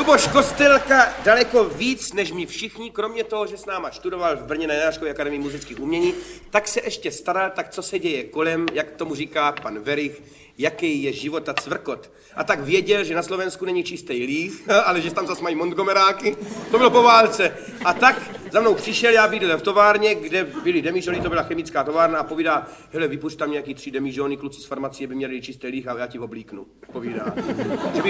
Luboš Kostelka daleko víc, než my všichni, kromě toho, že s náma študoval v Brně na Janáčkově akademii muzických umění, tak se ještě staral, tak co se děje kolem, jak tomu říká pan Verich, jaký je život a cvrkot. A tak věděl, že na Slovensku není čistý líh, ale že tam zase mají Montgomeráky. To bylo po válce. A tak za mnou přišel, já bydlel v továrně, kde byly demižony, to byla chemická továrna, a povídá, hele, vypušť tam nějaký 3 demižony, kluci z farmacie by měli čistý líh a já ti ho oblíknu. Povídá.